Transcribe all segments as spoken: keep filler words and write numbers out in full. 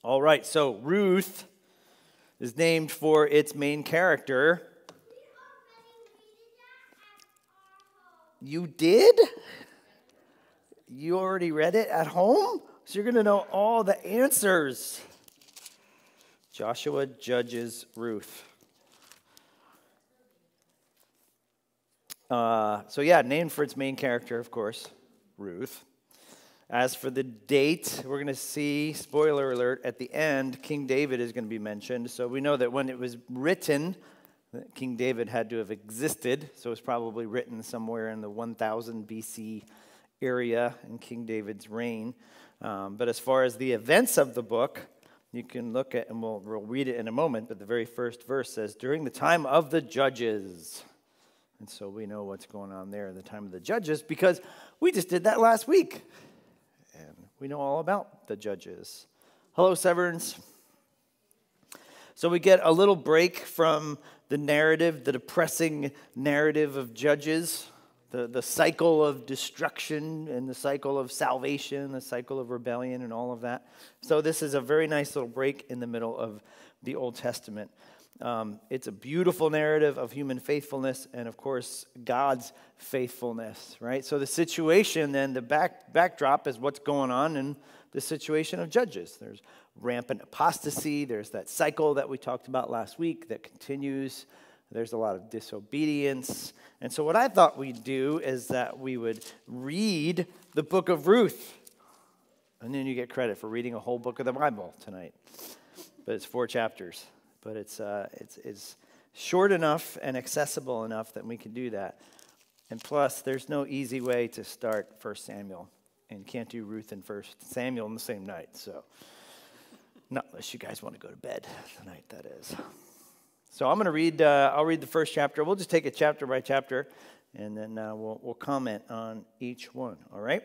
All right, so Ruth is named for its main character. You did? You already read it at home? So you're going to know all the answers. Joshua judges Ruth. Uh, so yeah, named for its main character, of course, Ruth. As for the date, we're going to see, spoiler alert, at the end, King David is going to be mentioned. So we know that when it was written, King David had to have existed. So it was probably written somewhere in the one thousand B C area in King David's reign. Um, but as far as the events of the book, you can look at, and we'll, we'll read it in a moment, but the very first verse says, during the time of the judges. And so we know what's going on there in the time of the judges because we just did that last week. And we know all about the judges. Hello, Severns. So we get a little break from the narrative, the depressing narrative of Judges, the, the cycle of destruction and the cycle of salvation, the cycle of rebellion and all of that. So this is a very nice little break in the middle of the Old Testament. Um, it's a beautiful narrative of human faithfulness and, of course, God's faithfulness, right? So the situation then, the back backdrop is what's going on in the situation of Judges. There's rampant apostasy. There's that cycle that we talked about last week that continues. There's a lot of disobedience. And so what I thought we'd do is that we would read the book of Ruth. And then you get credit for reading a whole book of the Bible tonight. But it's four chapters. But it's uh, it's it's short enough and accessible enough that we can do that. And plus, there's no easy way to start First Samuel. And you can't do Ruth and First Samuel in the same night. So, not unless you guys want to go to bed tonight, that is. So I'm going to read, uh, I'll read the first chapter. We'll just take it chapter by chapter, and then uh, we'll, we'll comment on each one, all right?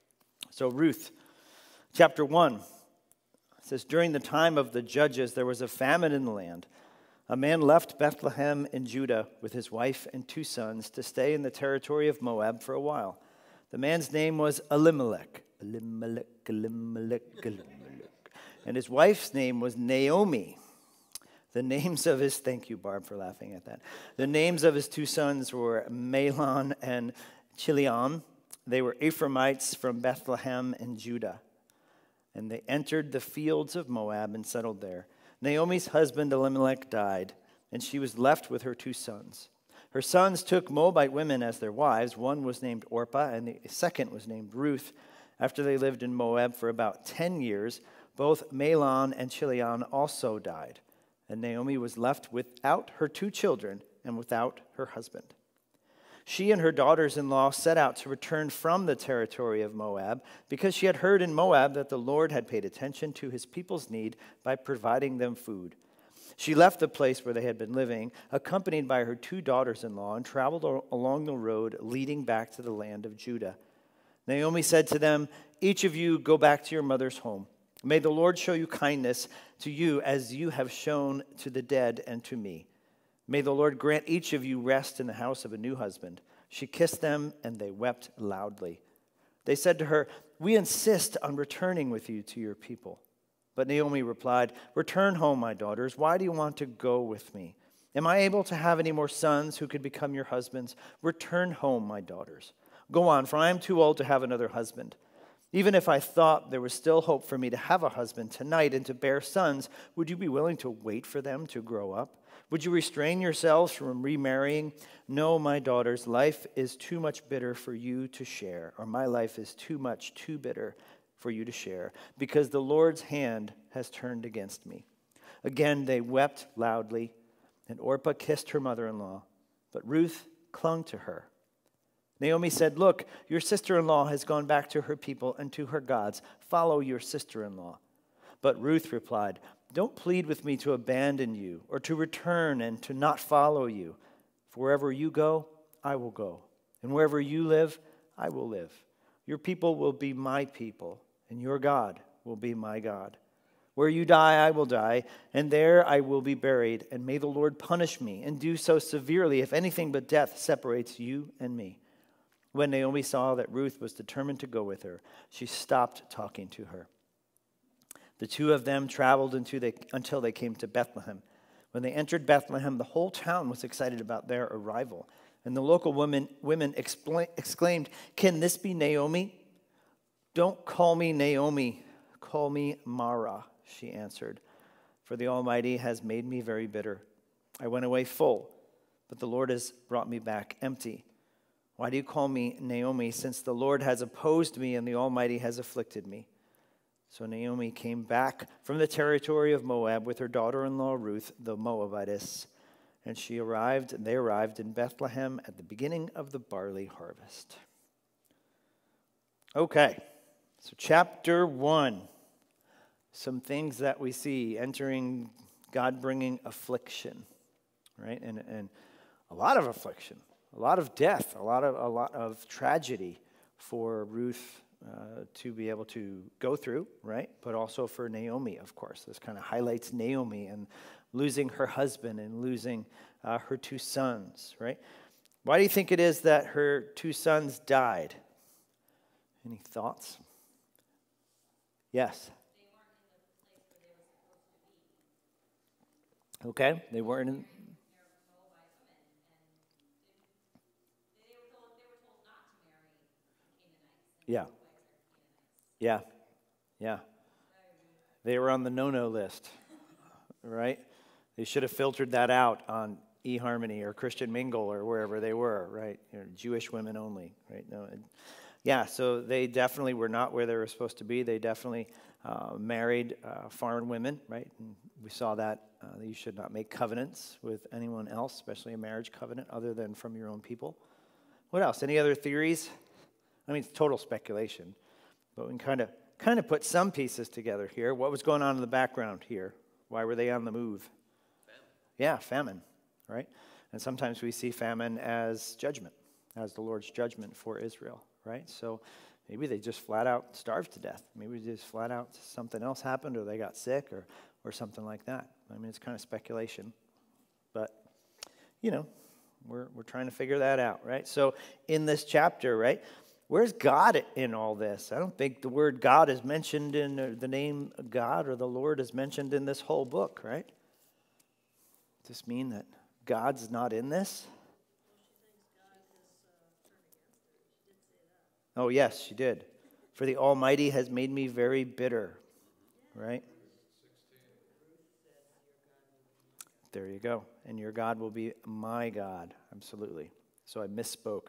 So Ruth, chapter one, it says, during the time of the judges, there was a famine in the land. A man left Bethlehem in Judah with his wife and two sons to stay in the territory of Moab for a while. The man's name was Elimelech. Elimelech, Elimelech, Elimelech. And his wife's name was Naomi. The names of his, thank you, Barb, for laughing at that. The names of his two sons were Mahlon and Chilion. They were Ephraimites from Bethlehem in Judah. And they entered the fields of Moab and settled there. Naomi's husband Elimelech died, and she was left with her two sons. Her sons took Moabite women as their wives. One was named Orpah, and the second was named Ruth. After they lived in Moab for about ten years, both Mahlon and Chilion also died. And Naomi was left without her two children and without her husband. She and her daughters-in-law set out to return from the territory of Moab because she had heard in Moab that the Lord had paid attention to his people's need by providing them food. She left the place where they had been living, accompanied by her two daughters-in-law, and traveled along the road leading back to the land of Judah. Naomi said to them, "Each of you go back to your mother's home. May the Lord show you kindness to you as you have shown to the dead and to me. May the Lord grant each of you rest in the house of a new husband." She kissed them, and they wept loudly. They said to her, "We insist on returning with you to your people." But Naomi replied, "Return home, my daughters. Why do you want to go with me? Am I able to have any more sons who could become your husbands? Return home, my daughters. Go on, for I am too old to have another husband. Even if I thought there was still hope for me to have a husband tonight and to bear sons, would you be willing to wait for them to grow up? Would you restrain yourselves from remarrying? No, my daughters, life is too much bitter for you to share, or my life is too much, too bitter for you to share, because the Lord's hand has turned against me." Again, they wept loudly, and Orpah kissed her mother-in-law, but Ruth clung to her. Naomi said, "Look, your sister-in-law has gone back to her people and to her gods. Follow your sister-in-law." But Ruth replied, "Don't plead with me to abandon you or to return and to not follow you. For wherever you go, I will go. And wherever you live, I will live. Your people will be my people, and your God will be my God. Where you die, I will die, and there I will be buried. And may the Lord punish me and do so severely if anything but death separates you and me." When Naomi saw that Ruth was determined to go with her, she stopped talking to her. The two of them traveled into the, until they came to Bethlehem. When they entered Bethlehem, the whole town was excited about their arrival. And the local women, women expl- exclaimed, "Can this be Naomi?" "Don't call me Naomi, call me Mara," she answered. "For the Almighty has made me very bitter. I went away full, but the Lord has brought me back empty. Why do you call me Naomi, since the Lord has opposed me and the Almighty has afflicted me?" So Naomi came back from the territory of Moab with her daughter-in-law Ruth, the Moabitess, and she arrived, and they arrived in Bethlehem at the beginning of the barley harvest. Okay, so chapter one, some things that we see entering God bringing affliction, right? And and a lot of affliction, a lot of death, a lot of a lot of tragedy for Ruth Uh, to be able to go through, right? But also for Naomi, of course. This kind of highlights Naomi and losing her husband and losing uh, her two sons, right? Why do you think it is that her two sons died? Any thoughts? Yes. They weren't in the place where they were supposed to be. Okay, they weren't in. They're Moabite women, and they, they were told they were told not to marry the Canaanites. And Yeah. Moabites are Canaanites. Yeah, yeah. They were on the no-no list, right? They should have filtered that out on eHarmony or Christian Mingle or wherever they were, right? You know, Jewish women only, right? No, and, yeah, so they definitely were not where they were supposed to be. They definitely uh, married uh, foreign women, right? And we saw that uh, you should not make covenants with anyone else, especially a marriage covenant, other than from your own people. What else? Any other theories? I mean, it's total speculation, but we can kind of kind of put some pieces together here. What was going on in the background here? Why were they on the move? Famine. Yeah, famine, right? And sometimes we see famine as judgment, as the Lord's judgment for Israel, right? So maybe they just flat out starved to death. Maybe just flat out something else happened, or they got sick, or or something like that. I mean, it's kind of speculation, but you know, we're we're trying to figure that out, right? So in this chapter, right? Where's God in all this? I don't think the word God is mentioned in the name God or the Lord is mentioned in this whole book, right? Does this mean that God's not in this? Oh, yes, she did. For the Almighty has made me very bitter, right? There you go. And your God will be my God. Absolutely. So I misspoke.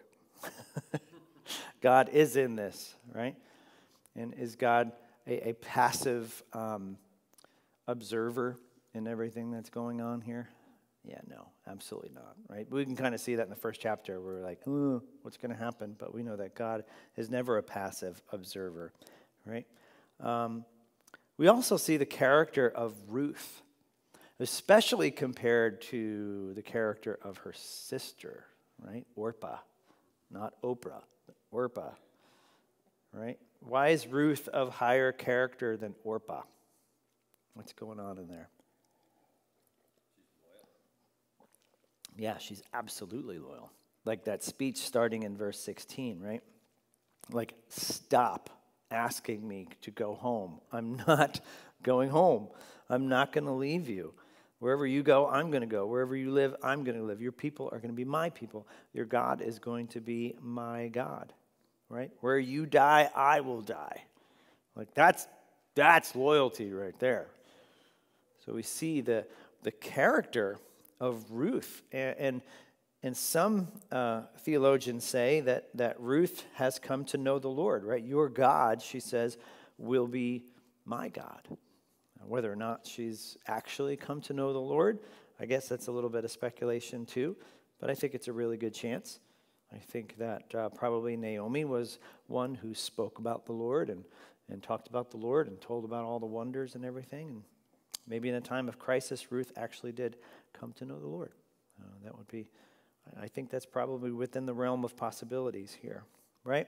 God is in this, right? And is God a, a passive um, observer in everything that's going on here? Yeah, no, absolutely not, right? We can kind of see that in the first chapter where we're like, oh, what's going to happen? But we know that God is never a passive observer, right? Um, we also see the character of Ruth, especially compared to the character of her sister, right? Orpah, not Oprah. Orpah, right? Why is Ruth of higher character than Orpah? What's going on in there? She's loyal. Yeah, she's absolutely loyal. Like that speech starting in verse sixteen, right? Like, stop asking me to go home. I'm not going home. I'm not going to leave you. Wherever you go, I'm going to go. Wherever you live, I'm going to live. Your people are going to be my people. Your God is going to be my God, right? Where you die, I will die. Like that's that's loyalty right there. So we see the the character of Ruth, and and, and some uh, theologians say that that Ruth has come to know the Lord, right? Your God, she says, will be my God. Whether or not she's actually come to know the Lord, I guess that's a little bit of speculation too, but I think it's a really good chance. I think that uh, probably Naomi was one who spoke about the Lord and, and talked about the Lord and told about all the wonders and everything. And maybe in a time of crisis, Ruth actually did come to know the Lord. Uh, that would be, I think that's probably within the realm of possibilities here, right?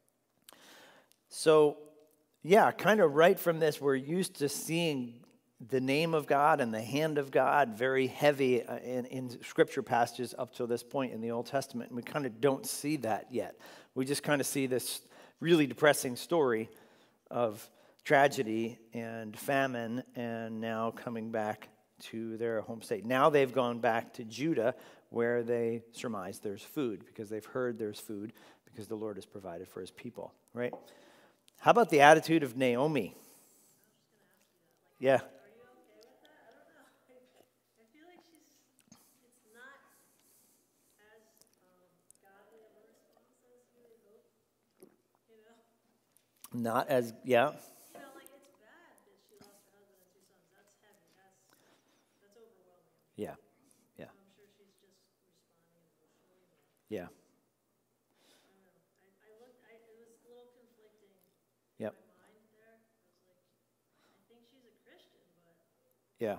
So, yeah, kind of right from this, we're used to seeing the name of God and the hand of God very heavy in, in scripture passages up to this point in the Old Testament. And we kind of don't see that yet. We just kind of see this really depressing story of tragedy and famine, and now coming back to their home state. Now they've gone back to Judah, where they surmise there's food, because they've heard there's food, because the Lord has provided for his people, right? How about the attitude of Naomi? Yeah. Are you okay with that? I don't know. I feel like she's, it's not as um, godly of a response as you would hope, you know? Not as, yeah, You know, like it's bad that she lost her husband and two sons. That's heavy. That's, that's overwhelming. yeah, yeah, I'm sure she's just responding emotionally. But yeah, I don't know. I, I looked, I, it was a little conflicting yep, in my mind there. I was like, I think she's a Christian, but yeah.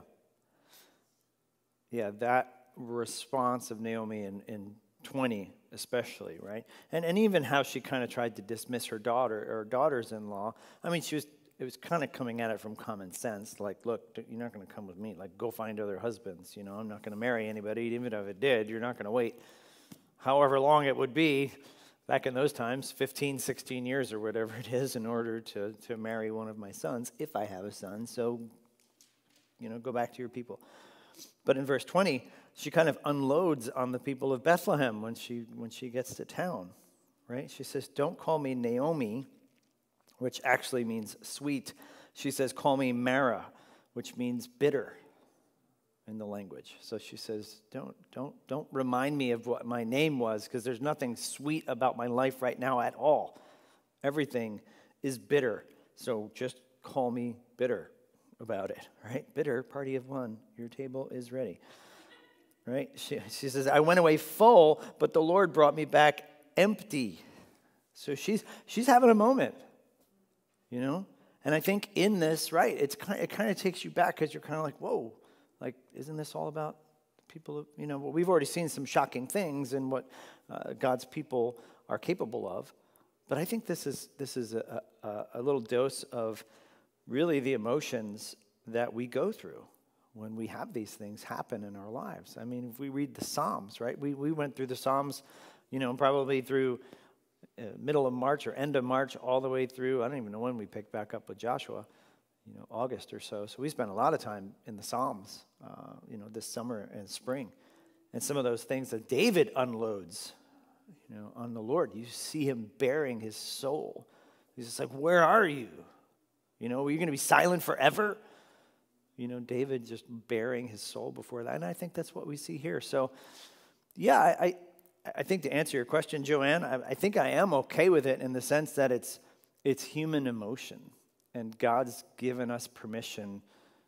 Yeah, that response of Naomi in, in twenty especially, right? And and even how she kind of tried to dismiss her daughter or daughters-in-law. I mean, she was it was kind of coming at it from common sense. Like, look, you're not going to come with me. Like, go find other husbands. You know, I'm not going to marry anybody. Even if it did, you're not going to wait however long it would be back in those times, fifteen, sixteen years or whatever it is, in order to, to marry one of my sons, if I have a son. So, you know, go back to your people. But in verse twenty, she kind of unloads on the people of Bethlehem when she when she gets to town, right? She says, don't call me Naomi, which actually means sweet. She says, call me Mara, which means bitter in the language. So she says, don't don't don't remind me of what my name was, because there's nothing sweet about my life right now at all. Everything is bitter. So just call me bitter about it, right? Bitter, party of one, your table is ready, right? She, she says, I went away full, but the Lord brought me back empty. So she's she's having a moment, you know? And I think in this, right, it's kind of, it kind of takes you back, because you're kind of like, whoa, like, isn't this all about people, of, you know, well, we've already seen some shocking things in what uh, God's people are capable of, but I think this is this is a, a, a little dose of really the emotions that we go through when we have these things happen in our lives. I mean, if we read the Psalms, right? We we went through the Psalms, you know, probably through uh, middle of March or end of March all the way through. I don't even know when we picked back up with Joshua, you know, August or so. So we spent a lot of time in the Psalms, uh, you know, this summer and spring. And some of those things that David unloads, you know, on the Lord. You see him bearing his soul. He's just like, where are you? You know, are you going to be silent forever? You know, David just bearing his soul before that. And I think that's what we see here. So, yeah, I I, I think to answer your question, Joanne, I, I think I am okay with it in the sense that it's it's human emotion. And God's given us permission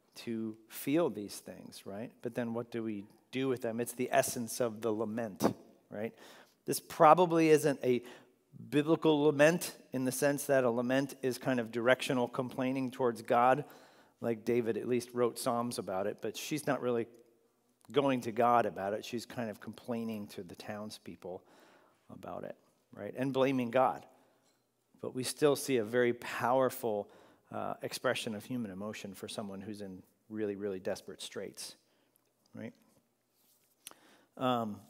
to feel these things, right? But then what do we do with them? It's the essence of the lament, right? This probably isn't a biblical lament in the sense that a lament is kind of directional complaining towards God, like David at least wrote Psalms about it, but she's not really going to God about it. She's kind of complaining to the townspeople about it, right? And blaming God. But we still see a very powerful uh, expression of human emotion for someone who's in really, really desperate straits, right? Um,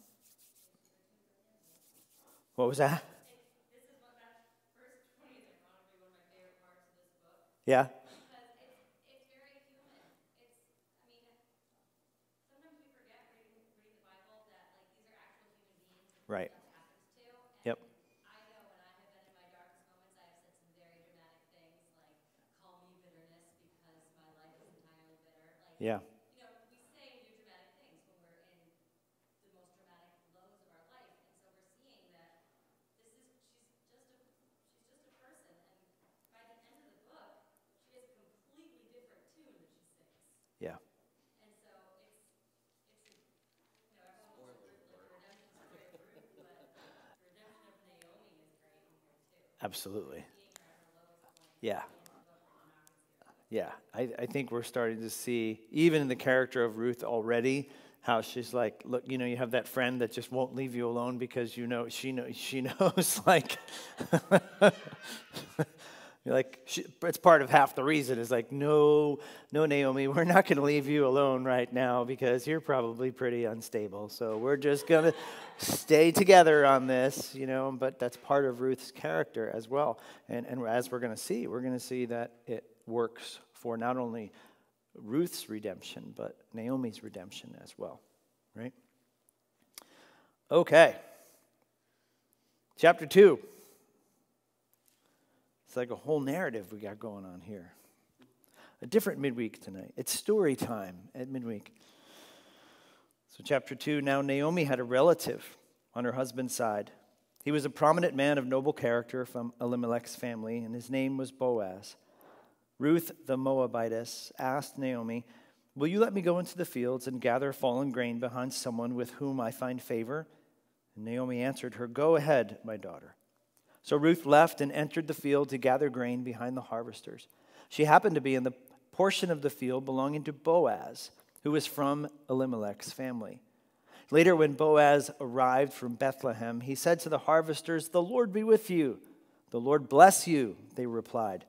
what was that? This is what that verse twenty is ironically one of my favorite parts of this book, Yeah, because it's it's very human. It's I mean, sometimes we forget reading reading the Bible that like these are actual human beings that right. stuff happens to. Yep. And I know when I have been in my darkest moments, I have said some very dramatic things like call me bitterness because my life is entirely bitter. Like Yeah, you know, we say and do dramatic things when we're in the most dramatic lows of our life, and so we're seeing that this is she's just a she's just a person, and by the end of the book, she has a completely different tune that she sings, yeah, and so it's it's a, you know everyone wants to like the redemption story of Ruth, but the redemption of Naomi is great in here too. absolutely. Seeing her at her lowest point. Yeah. At the end of the book, where you're not going to see that. Yeah, I, I think we're starting to see, even in the character of Ruth already, how she's like, look, you know, you have that friend that just won't leave you alone because you know she knows she knows like, you're like she, it's part of half the reason is like, no, no, Naomi, we're not going to leave you alone right now because you're probably pretty unstable. So we're just going to stay together on this, you know. But that's part of Ruth's character as well, and and as we're going to see, we're going to see that it works for not only Ruth's redemption, but Naomi's redemption as well, right? Okay. Chapter two. It's like a whole narrative we got going on here. A different midweek tonight. It's story time at midweek. So chapter two, now Naomi had a relative on her husband's side. He was a prominent man of noble character from Elimelech's family, and his name was Boaz. Ruth the Moabitess asked Naomi, "Will you let me go into the fields and gather fallen grain behind someone with whom I find favor?" And Naomi answered her, "Go ahead, my daughter." So Ruth left and entered the field to gather grain behind the harvesters. She happened to be in the portion of the field belonging to Boaz, who was from Elimelech's family. Later, when Boaz arrived from Bethlehem, he said to the harvesters, "The Lord be with you." "The Lord bless you," they replied.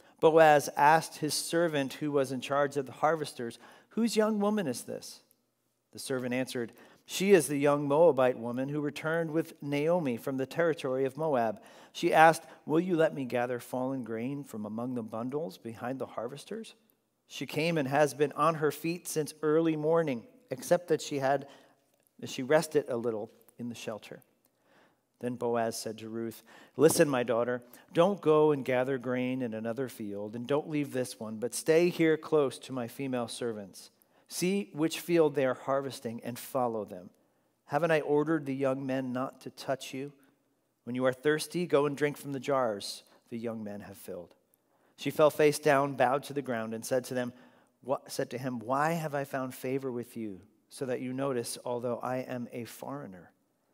Boaz asked his servant who was in charge of the harvesters, "Whose young woman is this?" The servant answered, "She is the young Moabite woman who returned with Naomi from the territory of Moab. She asked, 'Will you let me gather fallen grain from among the bundles behind the harvesters?' She came and has been on her feet since early morning, except that she had she rested a little in the shelter." Then Boaz said to Ruth, "Listen, my daughter, don't go and gather grain in another field, and don't leave this one, but stay here close to my female servants. See which field they are harvesting and follow them. Haven't I ordered the young men not to touch you? When you are thirsty, go and drink from the jars the young men have filled." She fell face down, bowed to the ground, and said to them, what, said to him, "Why have I found favor with you, so that you notice, although I am a foreigner?"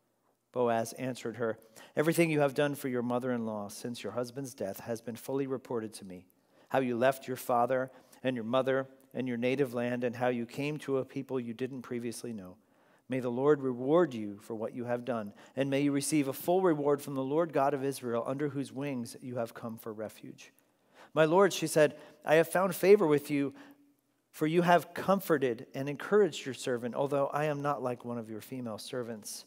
Boaz answered her, "Everything you have done for your mother-in-law since your husband's death has been fully reported to me. How you left your father and your mother and your native land, and how you came to a people you didn't previously know. May the Lord reward you for what you have done, and may you receive a full reward from the Lord God of Israel, under whose wings you have come for refuge." "My Lord," she said, "I have found favor with you, for you have comforted and encouraged your servant, although I am not like one of your female servants."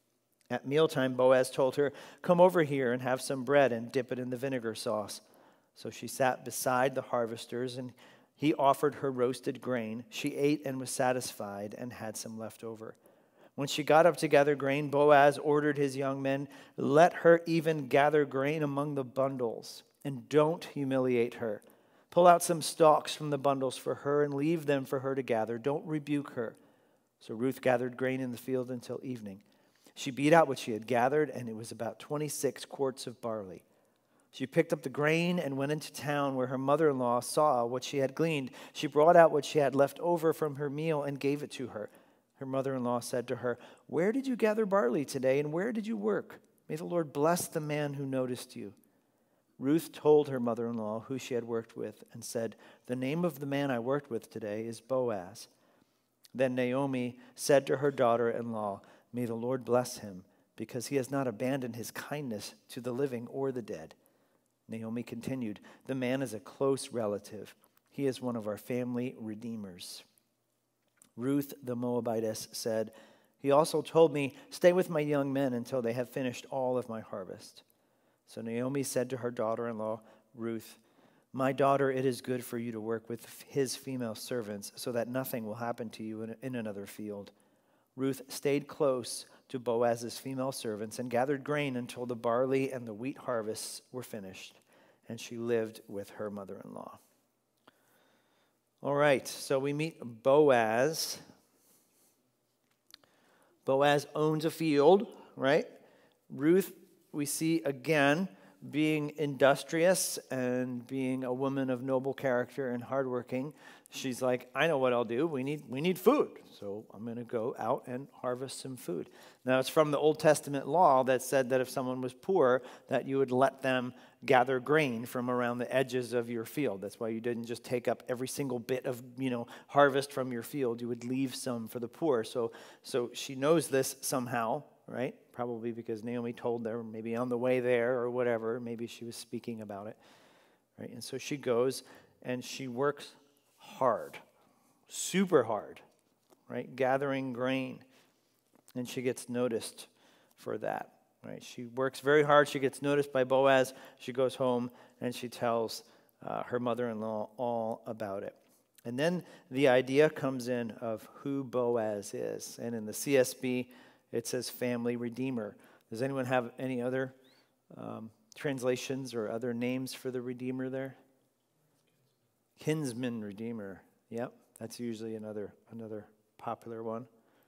At mealtime, Boaz told her, "Come over here and have some bread and dip it in the vinegar sauce." So she sat beside the harvesters, and he offered her roasted grain. She ate and was satisfied and had some left over. When she got up to gather grain, Boaz ordered his young men, "Let her even gather grain among the bundles, and don't humiliate her. Pull out some stalks from the bundles for her and leave them for her to gather. Don't rebuke her." So Ruth gathered grain in the field until evening. She beat out what she had gathered, and it was about twenty-six quarts of barley. She picked up the grain and went into town, where her mother-in-law saw what she had gleaned. She brought out what she had left over from her meal and gave it to her. Her mother-in-law said to her, "Where did you gather barley today, and where did you work? May the Lord bless the man who noticed you." Ruth told her mother-in-law who she had worked with and said, "The name of the man I worked with today is Boaz." Then Naomi said to her daughter-in-law, "May the Lord bless him, because he has not abandoned his kindness to the living or the dead." Naomi continued, "The man is a close relative. He is one of our family redeemers." Ruth the Moabitess said, "He also told me, 'Stay with my young men until they have finished all of my harvest.'" So Naomi said to her daughter-in-law, Ruth, "My daughter, it is good for you to work with his female servants, so that nothing will happen to you in, in another field." Ruth stayed close to Boaz's female servants and gathered grain until the barley and the wheat harvests were finished, and she lived with her mother-in-law. All right, so we meet Boaz. Boaz owns a field, right? Ruth, we see again being industrious and being a woman of noble character and hardworking. She's like, "I know what I'll do. We need we need food, so I'm going to go out and harvest some food." Now, it's from the Old Testament law that said that if someone was poor, that you would let them gather grain from around the edges of your field. That's why you didn't just take up every single bit of, you know, harvest from your field. You would leave some for the poor. So, so she knows this somehow, right? Probably because Naomi told her, maybe on the way there or whatever. Maybe she was speaking about it, right? And so she goes and she works hard, super hard, right? Gathering grain. And she gets noticed for that, right? She works very hard. She gets noticed by Boaz. She goes home and she tells uh, her mother-in-law all about it. And then the idea comes in of who Boaz is. And in the C S B, it says family redeemer. Does anyone have any other um, translations or other names for the redeemer there? Kinsman redeemer. Yep, that's usually another another popular one.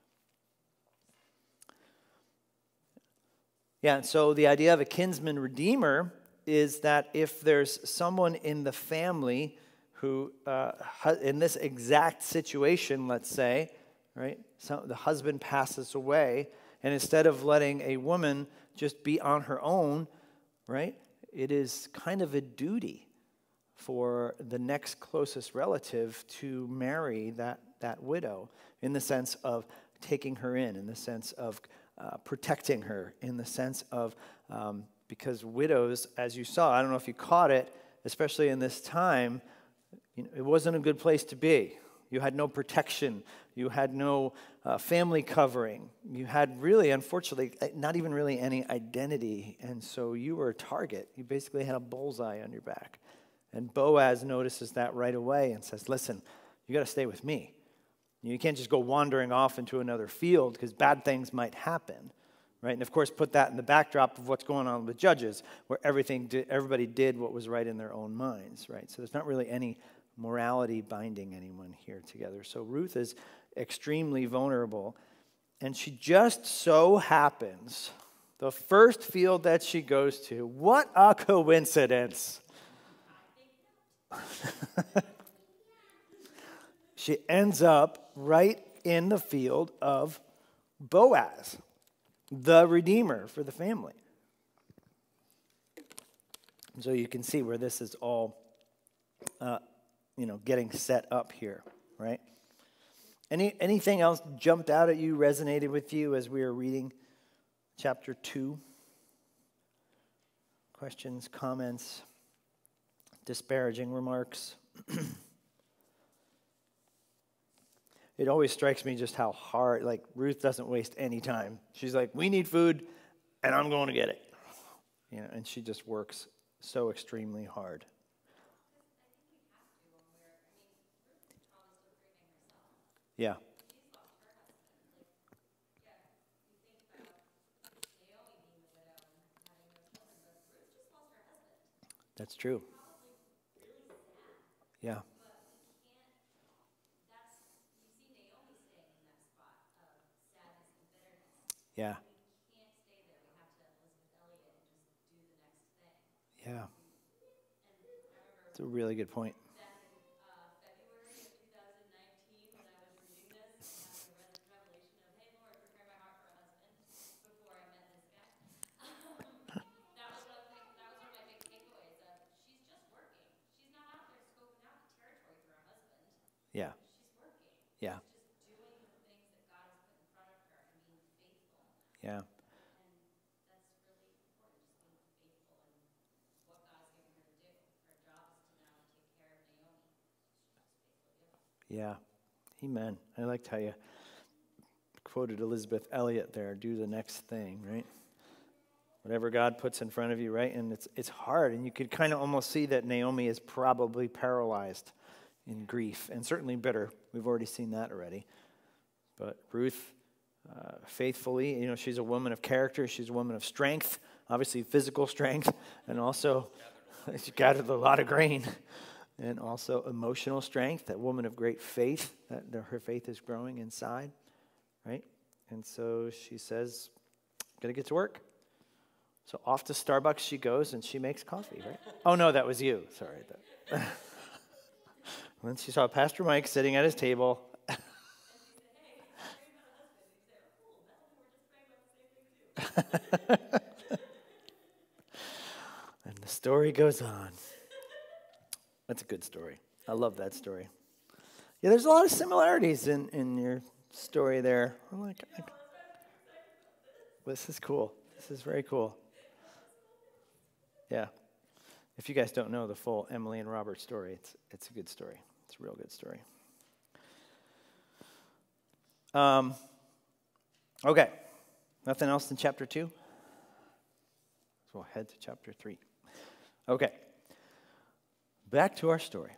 Yeah, and so the idea of a kinsman redeemer is that if there's someone in the family who, uh, in this exact situation, let's say, right, so the husband passes away, and instead of letting a woman just be on her own, right, it is kind of a duty for the next closest relative to marry that, that widow, in the sense of taking her in, in the sense of uh, protecting her, in the sense of, um, because widows, as you saw, I don't know if you caught it, especially in this time, you know, it wasn't a good place to be. You had no protection. You had no uh, family covering. You had really, unfortunately, not even really any identity. And so you were a target. You basically had a bullseye on your back. And Boaz notices that right away and says, listen, you got to stay with me. You can't just go wandering off into another field because bad things might happen. Right? And of course, put that in the backdrop of what's going on with Judges, where everything did, everybody did what was right in their own minds. Right? So there's not really any morality binding anyone here together. So Ruth is extremely vulnerable, and she just so happens, the first field that she goes to, what a coincidence. She ends up right in the field of Boaz, the redeemer for the family. So you can see where this is all uh, you know, getting set up here, right? Any anything else jumped out at you, resonated with you as we were reading chapter two? Questions, comments, disparaging remarks? It always strikes me just how hard, like Ruth doesn't waste any time. She's like, we need food, and I'm going to get it. You know, and she just works so extremely hard. Yeah. That's true. Yeah. Yeah. Yeah. It's a really good point. Yeah. She's working. Yeah. She's just doing the things that God has put in front of her and being faithful. Yeah. And that's really important, just being faithful in what God's given her to do. Her job is to now take care of Naomi. She's just faithfully doing it. Yeah. Amen. I liked how you quoted Elizabeth Elliot there, do the next thing, right? Whatever God puts in front of you, right? And it's it's hard, and you could kind of almost see that Naomi is probably paralyzed in grief, and certainly bitter. We've already seen that already. But Ruth, uh, faithfully, you know, she's a woman of character. She's a woman of strength, obviously physical strength, and also she gathered a lot of grain, and also emotional strength, that woman of great faith, that her faith is growing inside, right? And so she says, I'm going to get to work. So off to Starbucks she goes, and she makes coffee, right? Oh, no, that was you. Sorry. Then she saw Pastor Mike sitting at his table. And the story goes on. That's a good story. I love that story. Yeah, there's a lot of similarities in, in your story there. I'm like, I, this is cool. This is very cool. Yeah. If you guys don't know the full Emily and Robert story, it's it's a good story. It's a real good story. Um, okay. Nothing else in chapter two? So we'll head to chapter three. Okay. Back to our story.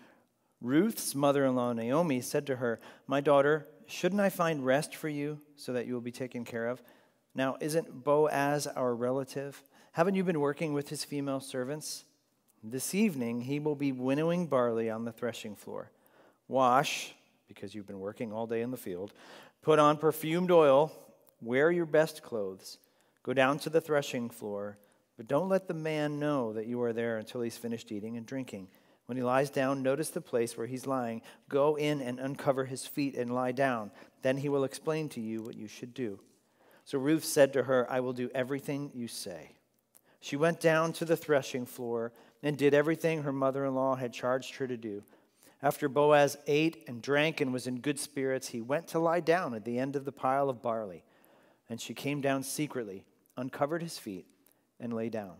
Ruth's mother-in-law, Naomi, said to her, "My daughter, shouldn't I find rest for you so that you will be taken care of? Now, isn't Boaz our relative? Haven't you been working with his female servants? This evening he will be winnowing barley on the threshing floor. Wash, because you've been working all day in the field. Put on perfumed oil. Wear your best clothes. Go down to the threshing floor, but don't let the man know that you are there until he's finished eating and drinking. When he lies down, notice the place where he's lying. Go in and uncover his feet and lie down. Then he will explain to you what you should do." So Ruth said to her, "I will do everything you say." She went down to the threshing floor and did everything her mother-in-law had charged her to do. After Boaz ate and drank and was in good spirits, he went to lie down at the end of the pile of barley. And she came down secretly, uncovered his feet, and lay down.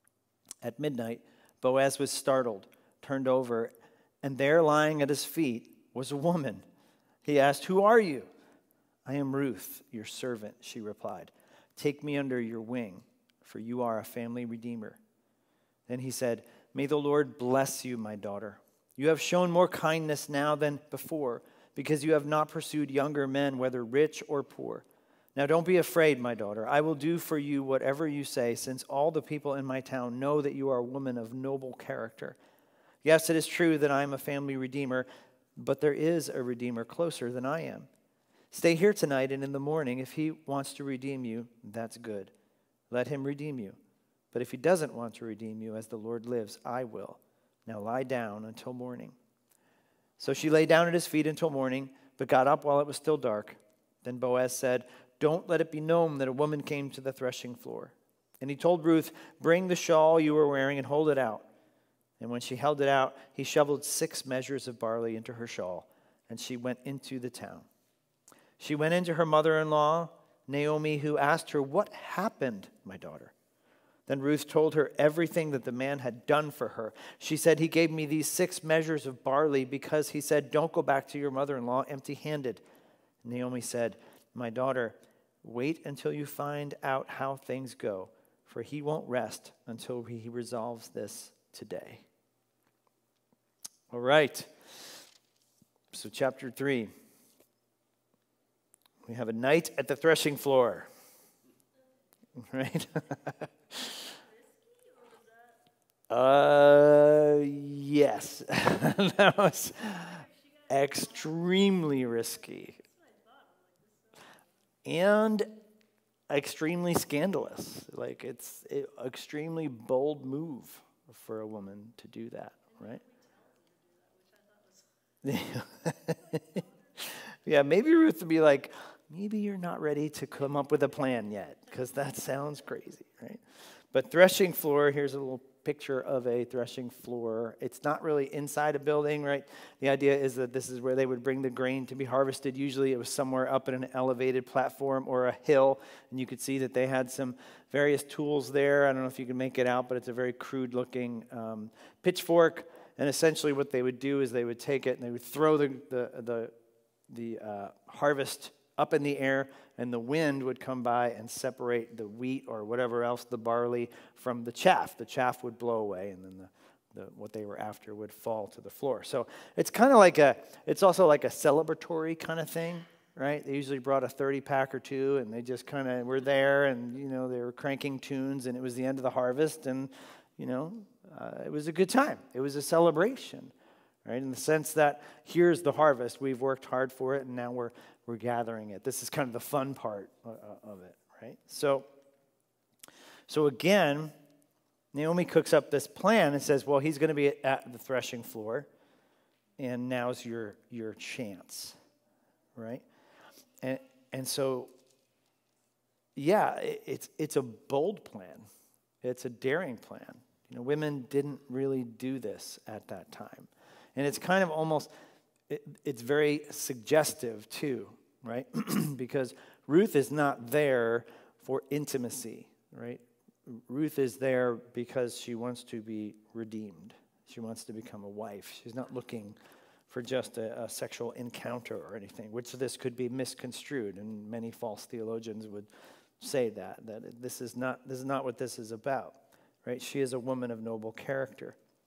At midnight, Boaz was startled, turned over, and there lying at his feet was a woman. He asked, "Who are you?" "I am Ruth, your servant," she replied. "Take me under your wing, for you are a family redeemer." Then he said, "May the Lord bless you, my daughter. You have shown more kindness now than before, because you have not pursued younger men, whether rich or poor. Now don't be afraid, my daughter. I will do for you whatever you say, since all the people in my town know that you are a woman of noble character. Yes, it is true that I am a family redeemer, but there is a redeemer closer than I am. Stay here tonight, and in the morning, if he wants to redeem you, that's good. Let him redeem you. But if he doesn't want to redeem you, as the Lord lives, I will. Now lie down until morning." So she lay down at his feet until morning, but got up while it was still dark. Then Boaz said, "Don't let it be known that a woman came to the threshing floor." And he told Ruth, "Bring the shawl you were wearing and hold it out." And when she held it out, he shoveled six measures of barley into her shawl, and she went into the town. She went into her mother-in-law, Naomi, who asked her, "What happened, my daughter?" Then Ruth told her everything that the man had done for her. She said, "He gave me these six measures of barley because he said, 'Don't go back to your mother-in-law empty-handed.'" Naomi said, "My daughter, wait until you find out how things go, for he won't rest until he resolves this today." All right. So chapter three. We have a night at the threshing floor. Right? uh, yes. That was extremely risky. And extremely scandalous. Like, it's an extremely bold move for a woman to do that, right? Yeah, maybe Ruth would be like, maybe you're not ready to come up with a plan yet, because that sounds crazy, right? But threshing floor, here's a little picture of a threshing floor. It's not really inside a building, right? The idea is that this is where they would bring the grain to be harvested. Usually it was somewhere up in an elevated platform or a hill, and you could see that they had some various tools there. I don't know if you can make it out, but it's a very crude-looking um, pitchfork. And essentially what they would do is they would take it and they would throw the the the, the uh, harvest up in the air, and the wind would come by and separate the wheat or whatever else, the barley, from the chaff. The chaff would blow away, and then the, the what they were after would fall to the floor. So it's kind of like a, it's also like a celebratory kind of thing, right? They usually brought a thirty-pack or two, and they just kind of were there, and, you know, they were cranking tunes, and it was the end of the harvest, and, you know, uh, it was a good time. It was a celebration, right? In the sense that here's the harvest. We've worked hard for it, and now we're we're gathering it. This is kind of the fun part of it, right? So, so again, Naomi cooks up this plan and says, well, he's going to be at the threshing floor, and now's your your chance, right? And and so, yeah, it, it's it's a bold plan. It's a daring plan. You know, women didn't really do this at that time. And it's kind of almost, it, it's very suggestive too, right? Because Ruth is not there for intimacy, right? Ruth is there because she wants to be redeemed. She wants to become a wife. She's not looking for just a, a sexual encounter or anything, which this could be misconstrued, and many false theologians would say that, that this is not this is not what this is about, right? She is a woman of noble character,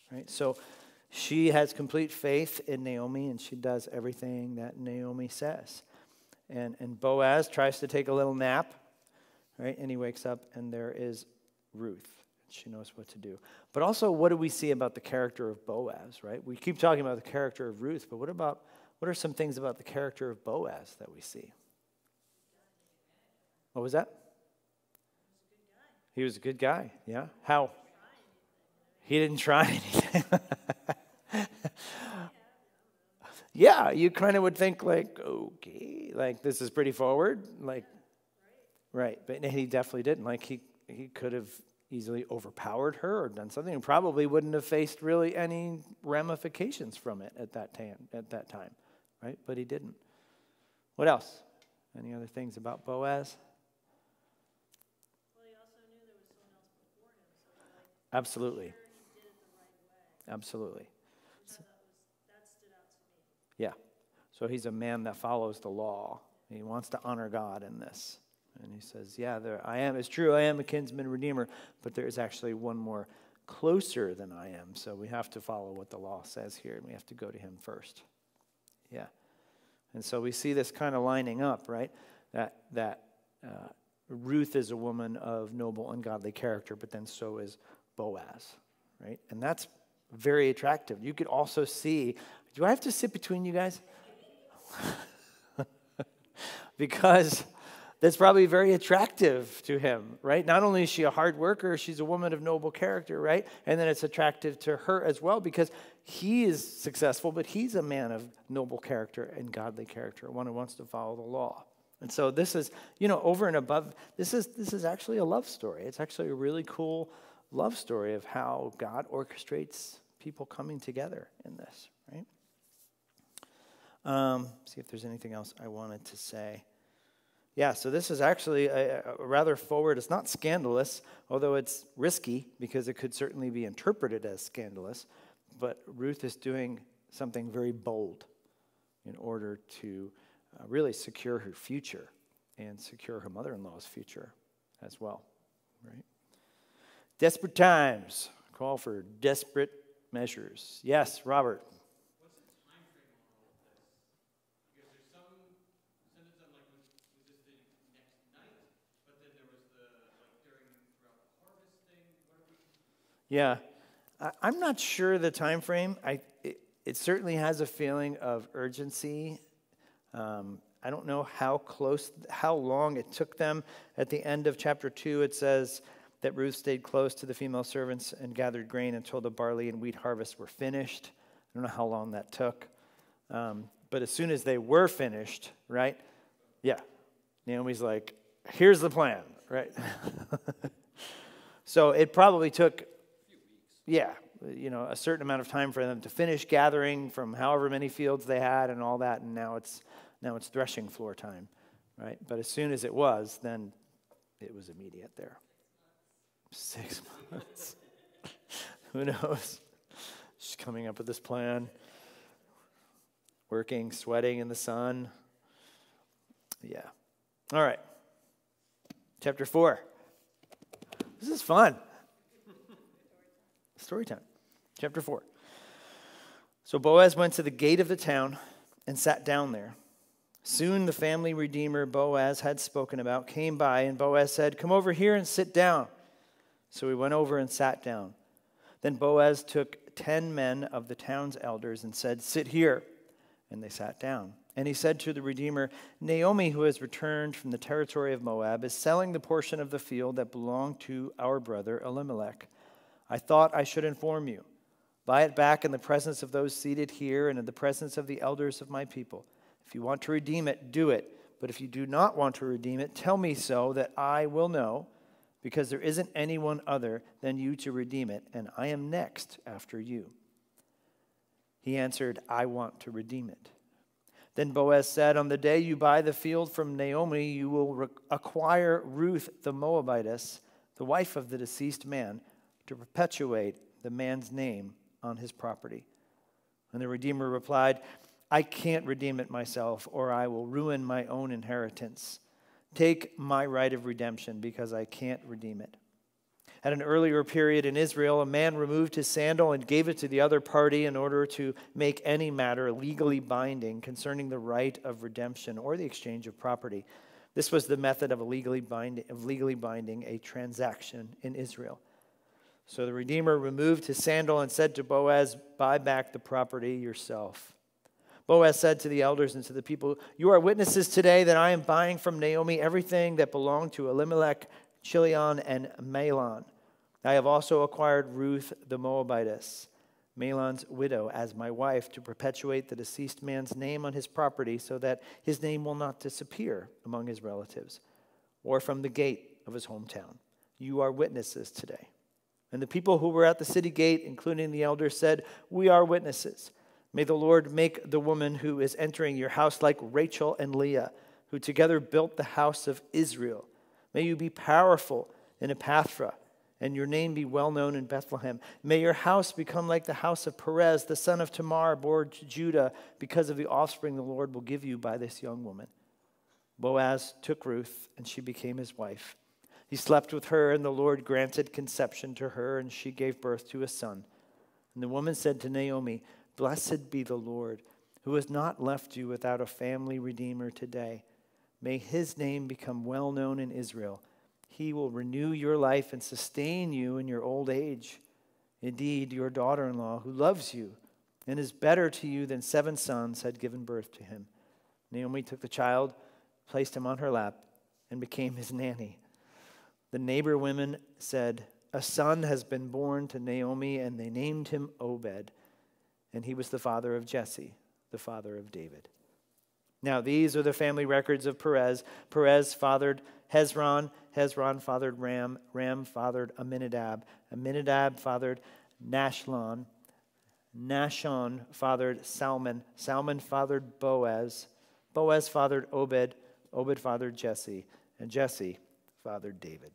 right? So she has complete faith in Naomi, and she does everything that Naomi says. And, and Boaz tries to take a little nap, right? And he wakes up, and there is Ruth. She knows what to do. But also, what do we see about the character of Boaz, right? We keep talking about the character of Ruth, but what about, what are some things about the character of Boaz that we see? What was that? He was a good guy, yeah. How? He didn't try anything. Yeah, you kind of would think like, okay, like this is pretty forward, like, right. But he definitely didn't. Like he, he could have easily overpowered her or done something and probably wouldn't have faced really any ramifications from it at that time, at that time, right? But he didn't. What else? Any other things about Boaz? Well, he also knew there was someone else before him, so like, Absolutely. sure he did it the right way. Absolutely. Which I thought was, that stood out to me. Yeah. So he's a man that follows the law. He wants to honor God in this. And he says, yeah, there I am. It's true, I am a kinsman redeemer, but there is actually one more closer than I am. So we have to follow what the law says here, and we have to go to him first. Yeah. And so we see this kind of lining up, right? That, that uh, Ruth is a woman of noble and godly character, but then so is Boaz, right? And that's very attractive. You could also see, do I have to sit between you guys? Because that's probably very attractive to him, right? Not only is she a hard worker, she's a woman of noble character, right? And then it's attractive to her as well because he is successful, but he's a man of noble character and godly character, one who wants to follow the law. And so this is, you know, over and above, this is this is actually a love story. It's actually a really cool love story of how God orchestrates people coming together in this, right? Um, see if there's anything else I wanted to say. Yeah, so this is actually a, a rather forward. It's not scandalous, although it's risky because it could certainly be interpreted as scandalous. But Ruth is doing something very bold in order to uh, really secure her future and secure her mother-in-law's future as well, right? Desperate times call for desperate measures. Yes, Robert. Yeah, I, I'm not sure the time frame. I it, it certainly has a feeling of urgency. Um, I don't know how close, how long it took them. At the end of chapter two, it says that Ruth stayed close to the female servants and gathered grain until the barley and wheat harvests were finished. I don't know how long that took. Um, but as soon as they were finished, right? Yeah, Naomi's like, here's the plan, right? So it probably took, yeah, you know, a certain amount of time for them to finish gathering from however many fields they had and all that, and now it's now it's threshing floor time, right? But as soon as it was, then it was immediate there. Six months. Who knows? She's coming up with this plan, working, sweating in the sun. Yeah. All right. Chapter four. This is fun. Story time. Chapter four. So Boaz went to the gate of the town and sat down there. Soon the family redeemer Boaz had spoken about came by, and Boaz said, "Come over here and sit down." So he went over and sat down. Then Boaz took ten men of the town's elders and said, "Sit here." And they sat down. And he said to the redeemer, "Naomi, who has returned from the territory of Moab, is selling the portion of the field that belonged to our brother Elimelech. I thought I should inform you. Buy it back in the presence of those seated here and in the presence of the elders of my people. If you want to redeem it, do it. But if you do not want to redeem it, tell me so that I will know, because there isn't anyone other than you to redeem it, and I am next after you." He answered, "I want to redeem it." Then Boaz said, "On the day you buy the field from Naomi, you will re- acquire Ruth the Moabitess, the wife of the deceased man, to perpetuate the man's name on his property." And the Redeemer replied, "I can't redeem it myself, or I will ruin my own inheritance. Take my right of redemption, because I can't redeem it." At an earlier period in Israel, a man removed his sandal and gave it to the other party in order to make any matter legally binding concerning the right of redemption or the exchange of property. This was the method of, a legally, binding, of legally binding a transaction in Israel. So the Redeemer removed his sandal and said to Boaz, "Buy back the property yourself." Boaz said to the elders and to the people, "You are witnesses today that I am buying from Naomi everything that belonged to Elimelech, Chilion, and Mahlon. I have also acquired Ruth the Moabitess, Mahlon's widow, as my wife to perpetuate the deceased man's name on his property so that his name will not disappear among his relatives or from the gate of his hometown. You are witnesses today." And the people who were at the city gate, including the elders, said, "We are witnesses. May the Lord make the woman who is entering your house like Rachel and Leah, who together built the house of Israel. May you be powerful in Epaphra, and your name be well known in Bethlehem. May your house become like the house of Perez, the son of Tamar, born to Judah, because of the offspring the Lord will give you by this young woman." Boaz took Ruth, and she became his wife. He slept with her, and the Lord granted conception to her, and she gave birth to a son. And the woman said to Naomi, "Blessed be the Lord, who has not left you without a family redeemer today. May his name become well known in Israel. He will renew your life and sustain you in your old age. Indeed, your daughter-in-law, who loves you and is better to you than seven sons, had given birth to him." Naomi took the child, placed him on her lap, and became his nanny. The neighbor women said, "A son has been born to Naomi," and they named him Obed. And he was the father of Jesse, the father of David. Now these are the family records of Perez. Perez fathered Hezron. Hezron fathered Ram. Ram fathered Amminadab. Amminadab fathered Nashon. Nashon fathered Salmon. Salmon fathered Boaz. Boaz fathered Obed. Obed fathered Jesse. And Jesse fathered David.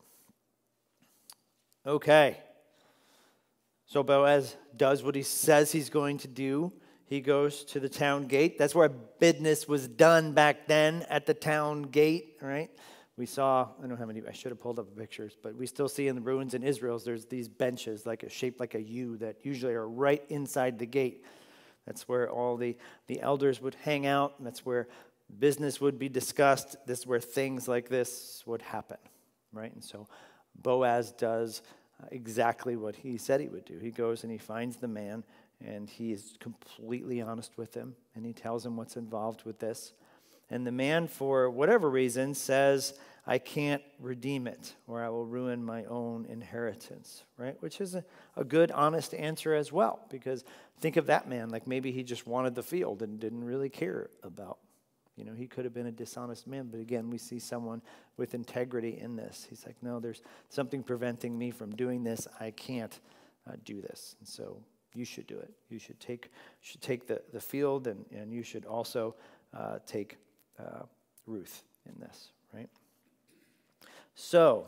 Okay. So Boaz does what he says he's going to do. He goes to the town gate. That's where business was done back then, at the town gate, right? We saw, I don't have any, I should have pulled up pictures, but we still see in the ruins in Israel, there's these benches like a shaped like a U that usually are right inside the gate. That's where all the, the elders would hang out. And that's where business would be discussed. This is where things like this would happen, right? And so Boaz does exactly what he said he would do. He goes and he finds the man, and he is completely honest with him, and he tells him what's involved with this. And the man, for whatever reason, says, "I can't redeem it, or I will ruin my own inheritance," right? Which is a, a good, honest answer as well, because think of that man, like maybe he just wanted the field and didn't really care about, you know, he could have been a dishonest man, but again, we see someone with integrity in this. He's like, "No, there's something preventing me from doing this. I can't uh, do this. And so you should do it. You should take should take the, the field, and, and you should also uh, take uh, Ruth in this," right? So,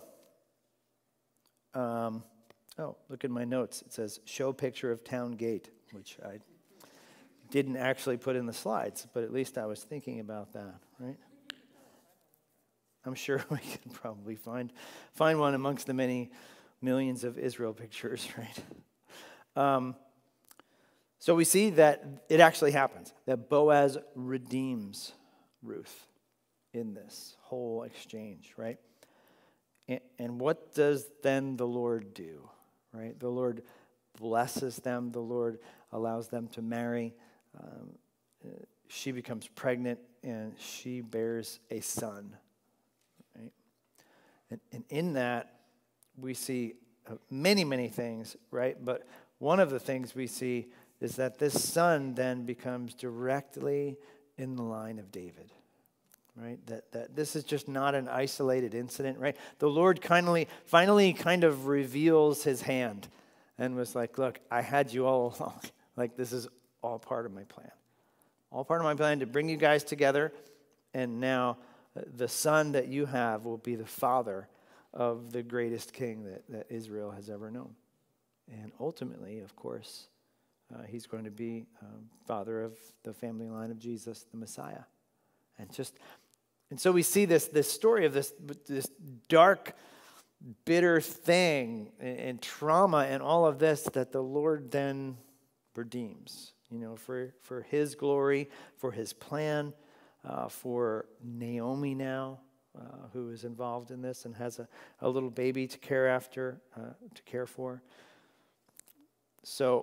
um, oh, look at my notes. It says, "Show picture of town gate," which I didn't actually put in the slides, but at least I was thinking about that, right? I'm sure we can probably find find one amongst the many millions of Israel pictures, right? Um, so we see that it actually happens, that Boaz redeems Ruth in this whole exchange, right? And, and what does then the Lord do, right? The Lord blesses them. The Lord allows them to marry. Um, she becomes pregnant, and she bears a son, right? And, and in that, we see uh, many, many things, right? But one of the things we see is that this son then becomes directly in the line of David, right? That that this is just not an isolated incident, right? The Lord kindly, finally kind of reveals his hand and was like, "Look, I had you all along. Like, this is all part of my plan. All part of my plan to bring you guys together, and now the son that you have will be the father of the greatest king that, that Israel has ever known." And ultimately, of course, uh, he's going to be um, father of the family line of Jesus, the Messiah. And just, and so we see this this story of this this dark bitter thing and, and trauma and all of this that the Lord then redeems, you know, for, for his glory, for his plan, uh, for Naomi now, uh, who is involved in this and has a, a little baby to care after, uh, to care for. So,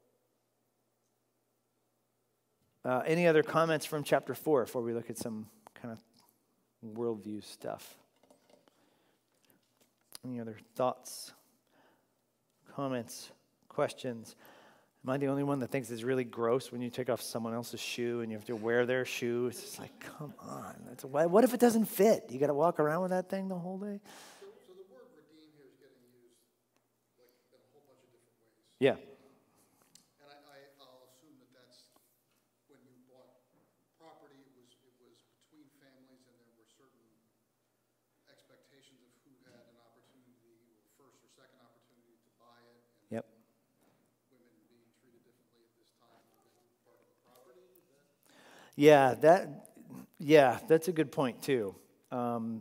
uh, any other comments from chapter four before we look at some kind of worldview stuff? Any other thoughts, comments, questions? Am I the only one that thinks it's really gross when you take off someone else's shoe and you have to wear their shoe? It's just like, come on. That's a, what if it doesn't fit? You got to walk around with that thing the whole day? So, so the word redeem here is getting used like in a whole bunch of different ways. Yeah. And I, I, I'll assume that that's when you bought property, it was, it was between families and there were certain expectations of who had an opportunity, or first or second opportunity to buy it. And Yep. women being treated differently at this time than part of the property. Is that? Yeah, that, yeah, that's a good point too. Um,